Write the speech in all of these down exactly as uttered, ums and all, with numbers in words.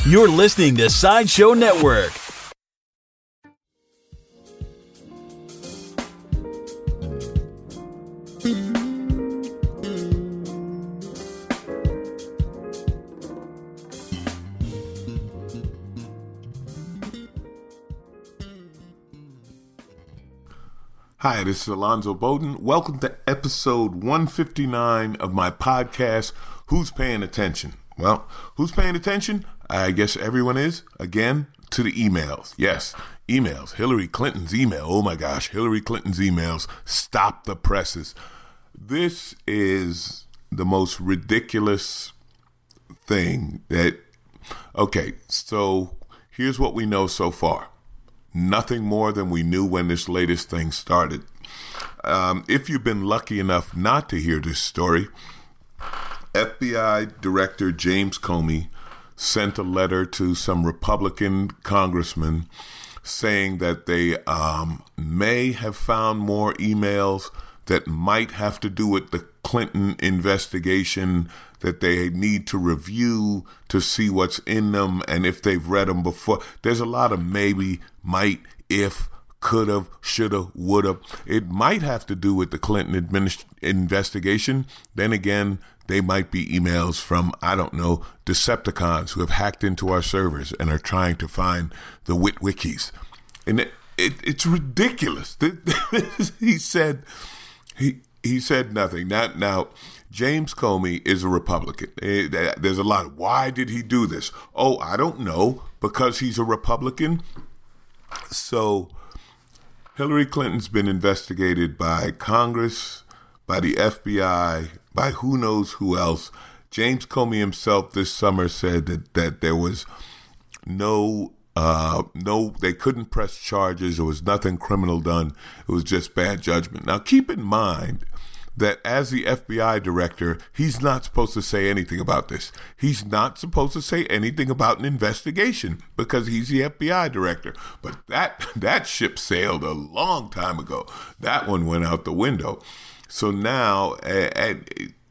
You're listening to Sideshow Network. Hi, this is Alonzo Bowden. Welcome to episode one fifty-nine of my podcast, Who's Paying Attention? Well, who's paying attention? I guess everyone is. Again, to the emails. Yes, emails. Hillary Clinton's email. Oh my gosh, Hillary Clinton's emails. Stop the presses. This is the most ridiculous thing that, okay, so here's what we know so far. Nothing more than we knew when this latest thing started. Um, if you've been lucky enough not to hear this story, F B I Director James Comey sent a letter to some Republican congressmen saying that they um, may have found more emails that might have to do with the Clinton investigation that they need to review to see what's in them and if they've read them before. There's a lot of maybe, might, if, could have, should have, would have. It might have to do with the Clinton administ- investigation. Then again, they might be emails from, I don't know, Decepticons who have hacked into our servers and are trying to find the Witwikis. And it, it, it's ridiculous. he said, he he said nothing. Now, now, James Comey is a Republican. There's a lot of, why did he do this? Oh, I don't know, because he's a Republican. So Hillary Clinton's been investigated by Congress, by the F B I, by who knows who else. James Comey himself this summer said that, that there was no, uh, no, they couldn't press charges. There was nothing criminal done. It was just bad judgment. Now, keep in mind that as the F B I director, he's not supposed to say anything about this. He's not supposed to say anything about an investigation because he's the F B I director. But that that ship sailed a long time ago. That one went out the window. So now, and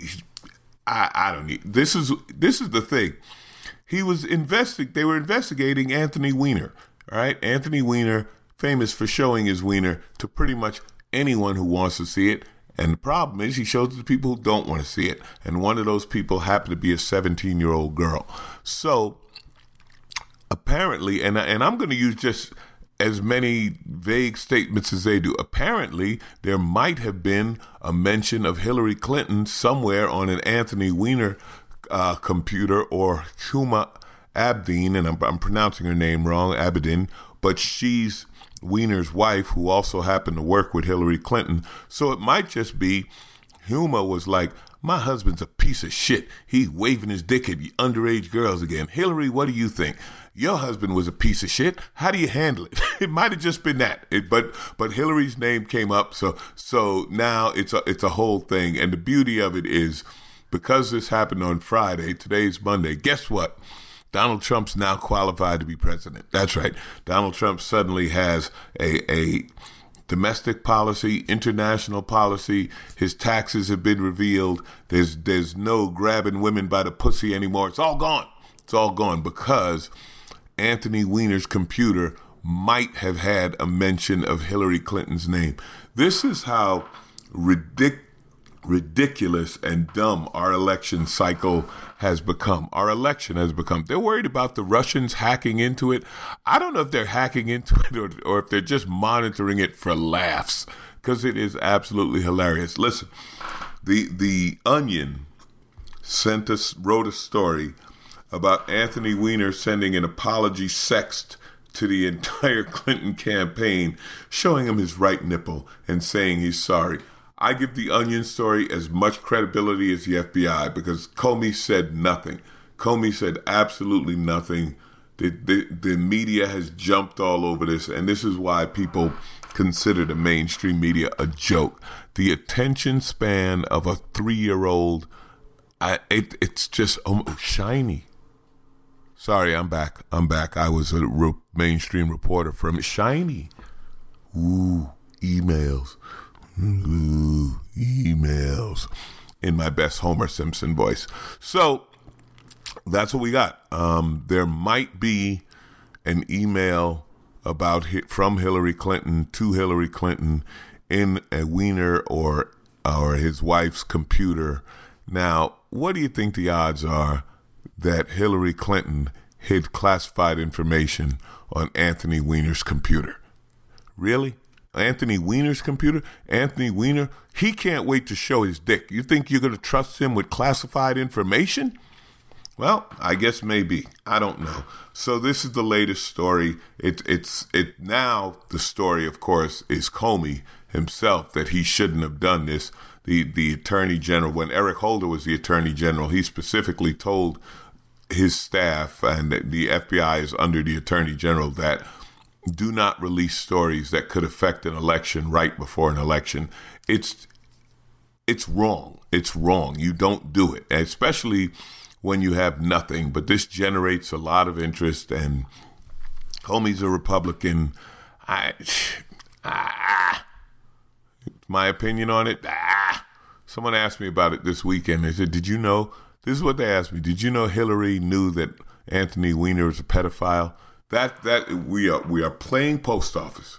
I, I don't need, this is this is the thing. He was investing. They were investigating Anthony Weiner. All right, Anthony Weiner, famous for showing his wiener to pretty much anyone who wants to see it. And the problem is he shows it to people who don't want to see it. And one of those people happened to be a seventeen-year-old girl. So apparently, and, and I'm going to use just as many vague statements as they do. Apparently, there might have been a mention of Hillary Clinton somewhere on an Anthony Weiner uh, computer, or Huma Abedin, and I'm, I'm pronouncing her name wrong, Abedin, but she's Weiner's wife, who also happened to work with Hillary Clinton. So it might just be Huma was like, my husband's a piece of shit. He's waving his dick at underage girls again. Hillary, what do you think? Your husband was a piece of shit. How do you handle it? It might have just been that. It, but but Hillary's name came up, so so now it's a it's a whole thing. And the beauty of it is, because this happened on Friday, today's Monday, guess what? Donald Trump's now qualified to be president. That's right. Donald Trump suddenly has a a domestic policy, international policy. His taxes have been revealed. There's there's no grabbing women by the pussy anymore. It's all gone. It's all gone because Anthony Weiner's computer might have had a mention of Hillary Clinton's name. This is how ridiculous. ridiculous and dumb our election cycle has become. Our election has become. They're worried about the Russians hacking into it. I don't know if they're hacking into it or, or if they're just monitoring it for laughs, because it is absolutely hilarious. Listen, the the Onion sent us wrote a story about Anthony Weiner sending an apology sext to the entire Clinton campaign, showing him his right nipple and saying he's sorry. I give the Onion story as much credibility as the F B I because Comey said nothing. Comey said absolutely nothing. The, the, the media has jumped all over this, and this is why people consider the mainstream media a joke. The attention span of a three-year-old, I, it, it's just oh, shiny. Sorry, I'm back. I'm back. I was a re- mainstream reporter from Shiny. Ooh, emails. Ooh, emails. In my best Homer Simpson voice. So, that's what we got. Um, there might be an email about from Hillary Clinton to Hillary Clinton in a Weiner or or his wife's computer. Now, what do you think the odds are that Hillary Clinton hid classified information on Anthony Weiner's computer? Really? Anthony Weiner's computer? Anthony Weiner? He can't wait to show his dick. You think you're going to trust him with classified information? Well, I guess maybe. I don't know. So this is the latest story. It, it's it now the story, of course, is Comey himself, that he shouldn't have done this. The the attorney general, when Eric Holder was the attorney general, he specifically told his staff, and the F B I is under the attorney general, that do not release stories that could affect an election right before an election. It's it's wrong. It's wrong. You don't do it, especially when you have nothing. But this generates a lot of interest, and Comey's a Republican. I, ah, my opinion on it. Ah, someone asked me about it this weekend. They said, "Did you know?" This is what they asked me. Did you know Hillary knew that Anthony Weiner was a pedophile? That that we are we are playing post office.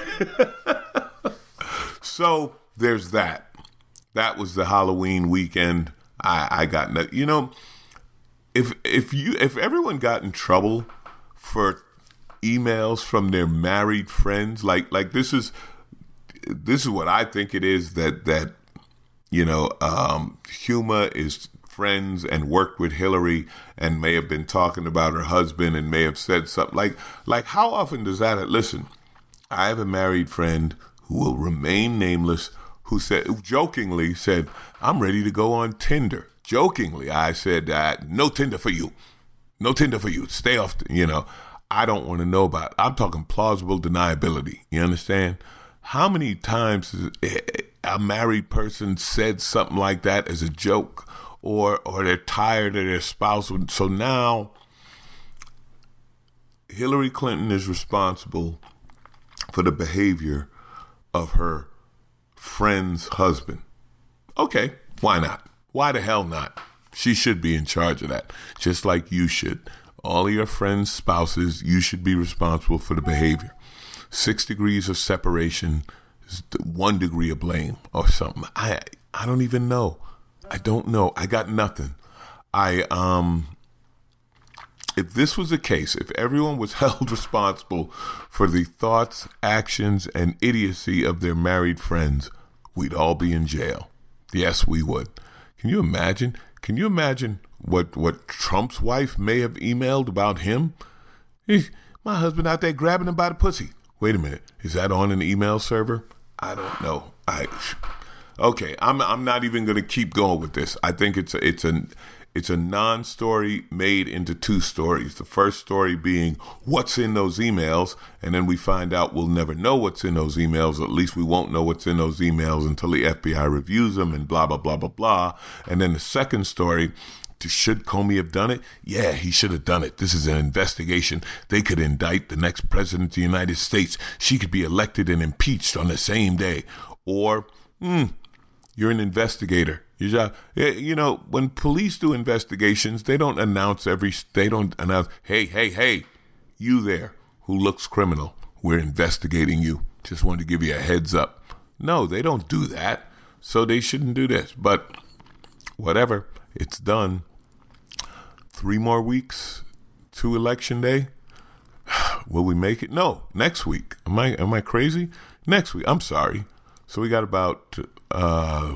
So there's that. That was the Halloween weekend. I, I got no, you know, if if you if everyone got in trouble for emails from their married friends, like like this is this is what I think it is, that that you know, um, Huma is friends and worked with Hillary and may have been talking about her husband and may have said something like, like how often does that, listen, I have a married friend who will remain nameless, who said, jokingly said, I'm ready to go on Tinder. Jokingly, I said, uh, no Tinder for you. No Tinder for you. Stay off, the, you know, I don't want to know about it. I'm talking plausible deniability. You understand? How many times a married person said something like that as a joke? Or or they're tired of their spouse. So now Hillary Clinton is responsible for the behavior of her friend's husband. Okay, why not? Why the hell not? She should be in charge of that, just like you should. All of your friends' spouses, you should be responsible for the behavior. Six degrees of separation is one degree of blame or something. I I don't even know. I don't know. I got nothing. I, um, if this was the case, if everyone was held responsible for the thoughts, actions, and idiocy of their married friends, we'd all be in jail. Yes, we would. Can you imagine? Can you imagine what, what Trump's wife may have emailed about him? He, my husband out there grabbing him by the pussy. Wait a minute. Is that on an email server? I don't know. I... Okay, I'm I'm not even going to keep going with this. I think it's a, it's a it's a non-story made into two stories. The first story being what's in those emails, and then we find out we'll never know what's in those emails. Or at least we won't know what's in those emails until the F B I reviews them and blah blah blah blah blah. And then the second story, should Comey have done it? Yeah, he should have done it. This is an investigation. They could indict the next president of the United States. She could be elected and impeached on the same day. Or, hmm. You're an investigator. You you know, when police do investigations, they don't announce every, they don't announce, hey, hey, hey, you there who looks criminal, we're investigating you. Just wanted to give you a heads up. No, they don't do that. So they shouldn't do this. But whatever, it's done. Three more weeks to election day. Will we make it? No, next week. Am I, am I crazy? Next week. I'm sorry. So we got about uh,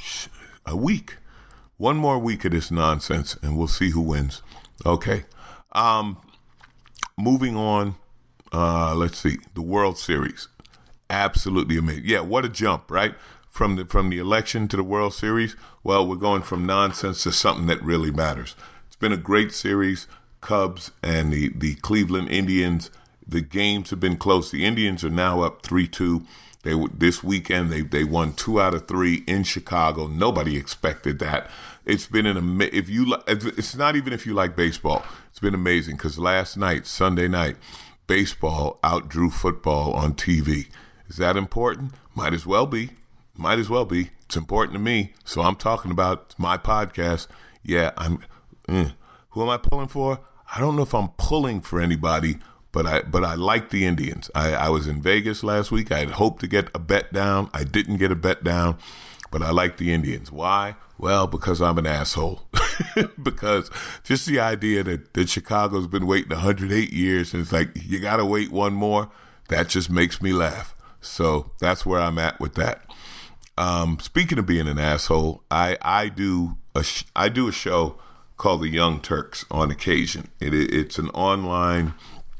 a week, one more week of this nonsense, and we'll see who wins. Okay. Um, moving on. Uh, let's see. The World Series. Absolutely amazing. Yeah, what a jump, right? From the from the election to the World Series. Well, we're going from nonsense to something that really matters. It's been a great series. Cubs and the, the Cleveland Indians. The games have been close. The Indians are now up three two. They this weekend they they won two out of three in Chicago. Nobody expected that. It's been an if you it's not even if you like baseball. It's been amazing because last night, Sunday night, baseball outdrew football on T V. Is that important? Might as well be. Might as well be. It's important to me, so I'm talking about my podcast. Yeah, I'm. Mm, Who am I pulling for? I don't know if I'm pulling for anybody, but I but I like the Indians. I, I was in Vegas last week. I had hoped to get a bet down. I didn't get a bet down, but I like the Indians. Why? Well, because I'm an asshole. Because just the idea that, that Chicago's been waiting one hundred eight years and it's like, you got to wait one more, that just makes me laugh. So that's where I'm at with that. Um, speaking of being an asshole, I, I do a sh- I do a show called The Young Turks on occasion. It, it's an online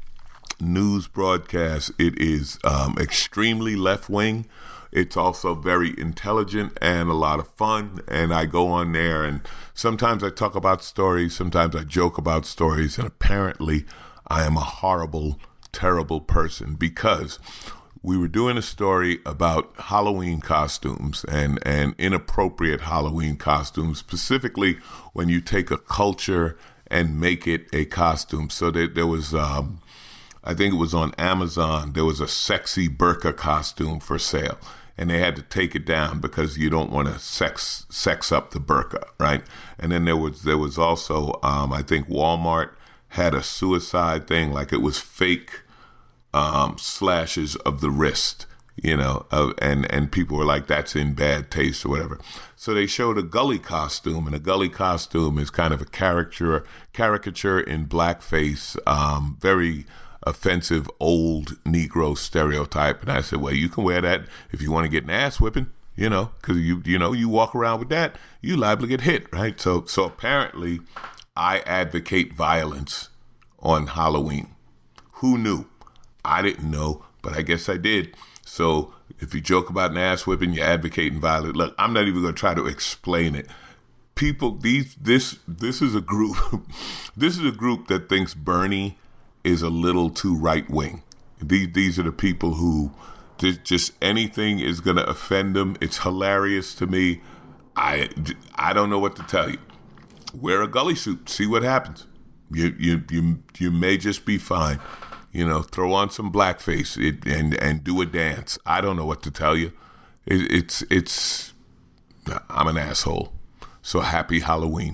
news broadcast. It is um, extremely left-wing. It's also very intelligent and a lot of fun. And I go on there and sometimes I talk about stories. Sometimes I joke about stories. And apparently I am a horrible, terrible person because we were doing a story about Halloween costumes and, and inappropriate Halloween costumes, specifically when you take a culture and make it a costume. So that there was, um, I think it was on Amazon, there was a sexy burqa costume for sale. And they had to take it down because you don't want to sex sex up the burqa, right? And then there was there was also, um, I think Walmart had a suicide thing, like it was fake um, slashes of the wrist, you know, uh, and, and people were like, that's in bad taste or whatever. So they showed a gully costume, and a gully costume is kind of a caricature, caricature in blackface, um, very offensive old Negro stereotype. And I said, well, you can wear that if you want to get an ass whipping, you know, because you you know, you walk around with that, you liable to get hit, right? So so apparently I advocate violence on Halloween. Who knew? I didn't know, but I guess I did. So if you joke about an ass whipping, you're advocating violence. Look, I'm not even going to try to explain it. People, these this this is a group, this is a group that thinks Bernie is a little too right wing. These these are the people who just, just anything is going to offend them. It's hilarious to me. I, I don't know what to tell you. Wear a gully suit. See what happens. You you you you may just be fine. You know, throw on some blackface it, and and do a dance. I don't know what to tell you. It, it's it's. I'm an asshole. So happy Halloween.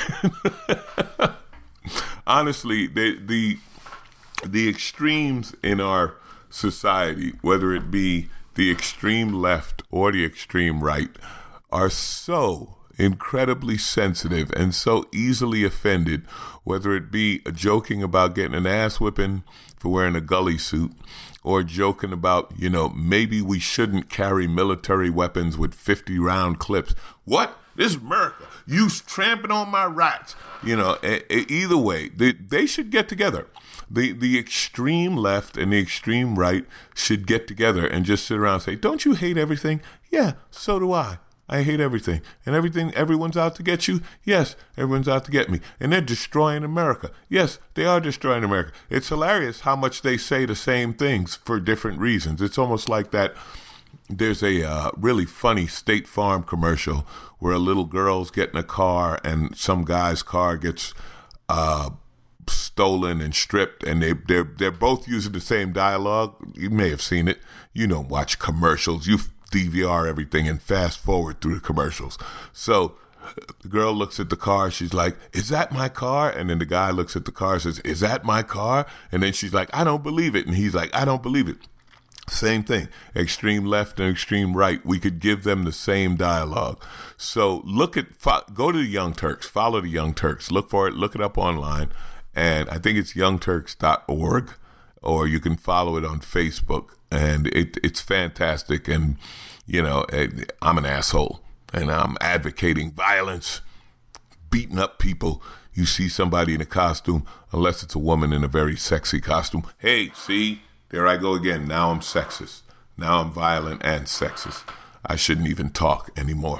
Honestly, the the. The extremes in our society, whether it be the extreme left or the extreme right, are so incredibly sensitive and so easily offended, whether it be joking about getting an ass whipping for wearing a gully suit or joking about, you know, maybe we shouldn't carry military weapons with fifty round clips. What? This is America. You tramping on my rights. You know, a, a, either way, they, they should get together. The the extreme left and the extreme right should get together and just sit around and say, don't you hate everything? Yeah, so do I. I hate everything. And everything, everyone's out to get you? Yes, everyone's out to get me. And they're destroying America. Yes, they are destroying America. It's hilarious how much they say the same things for different reasons. It's almost like that. There's a uh, really funny State Farm commercial where a little girl's getting a car and some guy's car gets uh, stolen and stripped, and they they're they're both using the same dialogue. You may have seen it. You don't watch commercials. You D V R everything and fast forward through the commercials. So the girl looks at the car. She's like, "Is that my car?" And then the guy looks at the car and says, "Is that my car?" And then she's like, "I don't believe it." And he's like, "I don't believe it." Same thing. Extreme left and extreme right. We could give them the same dialogue. So look at, go to the Young Turks, follow the Young Turks, look for it, look it up online. And I think it's young turks dot org, or you can follow it on Facebook. And it, it's fantastic. And, you know, I'm an asshole and I'm advocating violence, beating up people. You see somebody in a costume, unless it's a woman in a very sexy costume. Hey, see? There I go again. Now I'm sexist. Now I'm violent and sexist. I shouldn't even talk anymore.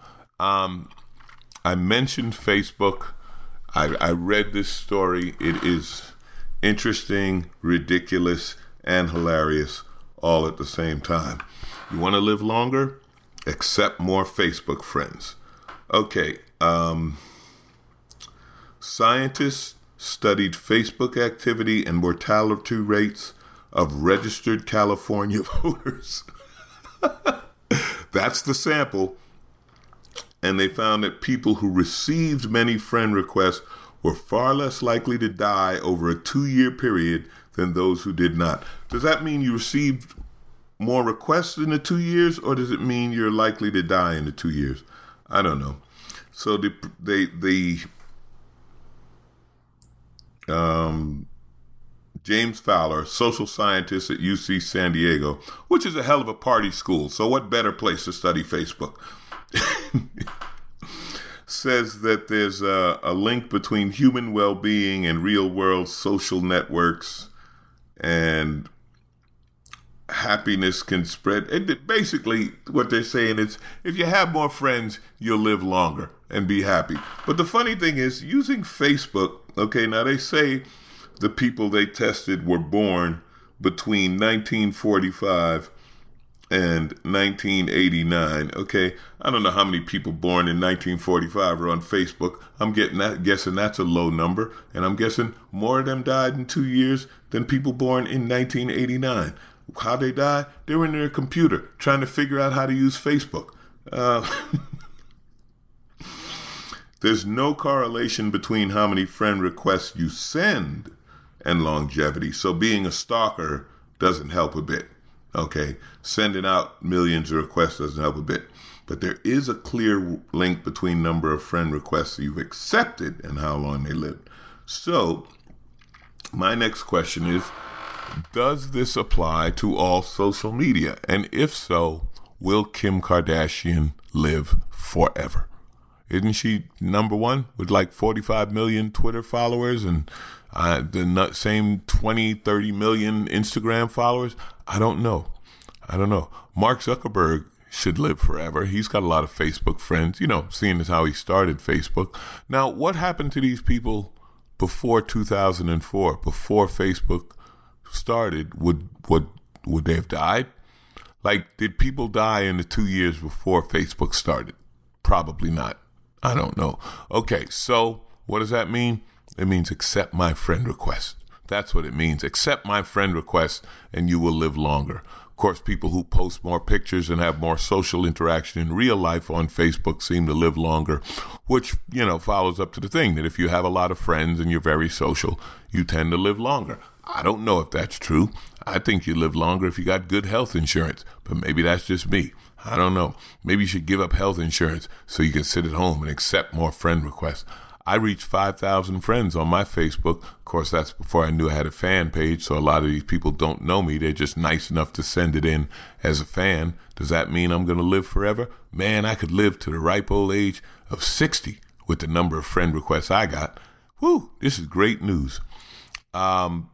Um, I mentioned Facebook. I, I read this story. It is interesting, ridiculous, and hilarious all at the same time. You want to live longer? Accept more Facebook friends. Okay. Um, scientists studied Facebook activity and mortality rates of registered California voters. That's the sample. And they found that people who received many friend requests were far less likely to die over a two-year period than those who did not. Does that mean you received more requests in the two years, or does it mean you're likely to die in the two years? I don't know. So the they the um, James Fowler, social scientist at U C San Diego, which is a hell of a party school. So what better place to study Facebook? Says that there's a, a link between human well-being and real-world social networks, and happiness can spread. It, basically, what they're saying is, if you have more friends, you'll live longer and be happy. But the funny thing is, using Facebook, okay, now they say the people they tested were born between nineteen forty-five and nineteen eighty-nine. Okay, I don't know how many people born in nineteen forty-five are on Facebook. I'm getting that, guessing that's a low number, and I'm guessing more of them died in two years than people born in nineteen eighty-nine. How they died? They were in their computer trying to figure out how to use Facebook. Uh, there's no correlation between how many friend requests you send and longevity. So being a stalker doesn't help a bit. Okay, sending out millions of requests doesn't help a bit. But there is a clear link between number of friend requests you've accepted and how long they lived. So my next question is, does this apply to all social media? And if so, will Kim Kardashian live forever? Isn't she number one with like forty-five million Twitter followers and uh, the same twenty, thirty million Instagram followers? I don't know. I don't know. Mark Zuckerberg should live forever. He's got a lot of Facebook friends, you know, seeing as how he started Facebook. Now, what happened to these people before two thousand four, before Facebook started? Would, would, would they have died? Like, did people die in the two years before Facebook started? Probably not. I don't know. Okay, so what does that mean? It means accept my friend request. That's what it means. Accept my friend request and you will live longer. Of course, people who post more pictures and have more social interaction in real life on Facebook seem to live longer, which, you know, follows up to the thing that if you have a lot of friends and you're very social, you tend to live longer. I don't know if that's true. I think you live longer if you got good health insurance, but maybe that's just me. I don't know. Maybe you should give up health insurance so you can sit at home and accept more friend requests. I reached five thousand friends on my Facebook. Of course, that's before I knew I had a fan page, so a lot of these people don't know me. They're just nice enough to send it in as a fan. Does that mean I'm going to live forever? Man, I could live to the ripe old age of sixty with the number of friend requests I got. Whew, this is great news. Um,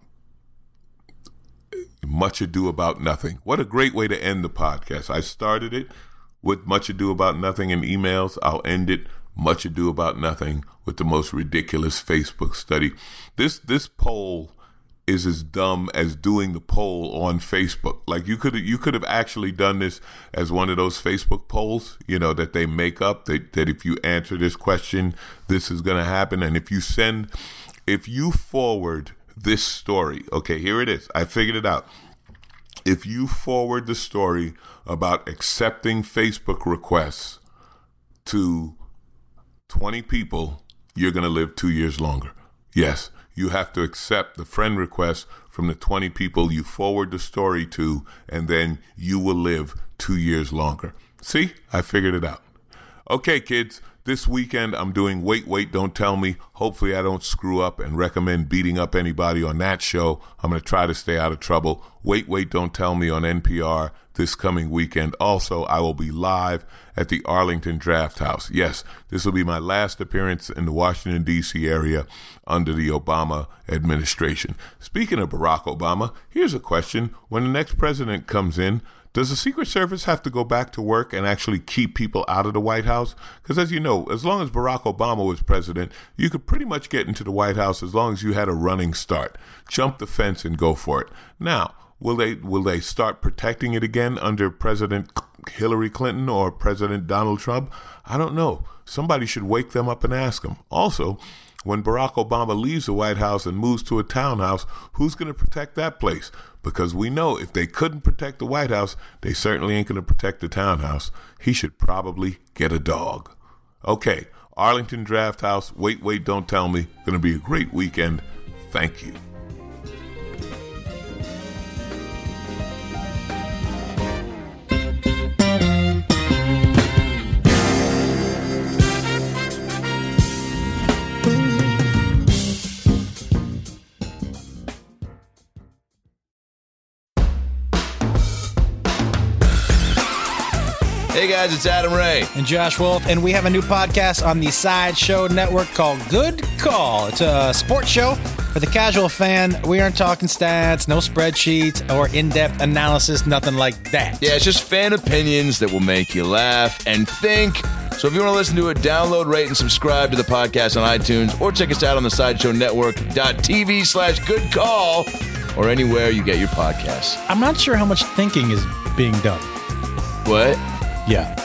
Much Ado About Nothing. What a great way to end the podcast. I started it with Much Ado About Nothing in emails. I'll end it Much Ado About Nothing with the most ridiculous Facebook study. This this poll is as dumb as doing the poll on Facebook. Like you could you could have actually done this as one of those Facebook polls, you know, that they make up that, that if you answer this question, this is going to happen. And if you send, if you forward this story, okay, here it is. I figured it out. If you forward the story about accepting Facebook requests to twenty people, you're going to live two years longer. Yes, you have to accept the friend request from the twenty people you forward the story to, and then you will live two years longer. See, I figured it out. Okay, kids, this weekend I'm doing Wait, Wait, Don't Tell Me. Hopefully I don't screw up and recommend beating up anybody on that show. I'm going to try to stay out of trouble. Wait, Wait, Don't Tell Me on N P R this coming weekend. Also, I will be live at the Arlington Draft House. Yes, this will be my last appearance in the Washington, D C area under the Obama administration. Speaking of Barack Obama, here's a question. When the next president comes in, does the Secret Service have to go back to work and actually keep people out of the White House? Because as you know, as long as Barack Obama was president, you could pretty much get into the White House as long as you had a running start. Jump the fence and go for it. Now, will they will they start protecting it again under President Hillary Clinton or President Donald Trump? I don't know. Somebody should wake them up and ask them. Also, when Barack Obama leaves the White House and moves to a townhouse, who's going to protect that place? Because we know if they couldn't protect the White House, they certainly ain't going to protect the townhouse. He should probably get a dog. Okay, Arlington Draft House. Wait, wait, don't tell me. Going to be a great weekend. Thank you. Hey guys, it's Adam Ray. And Josh Wolf, and we have a new podcast on the Sideshow Network called Good Call. It's a sports show for the casual fan. We aren't talking stats, no spreadsheets, or in-depth analysis, nothing like that. Yeah, it's just fan opinions that will make you laugh and think. So if you want to listen to it, download, rate, and subscribe to the podcast on iTunes, or check us out on the sideshow network dot t v slash good call, or anywhere you get your podcasts. I'm not sure how much thinking is being done. What? Yeah.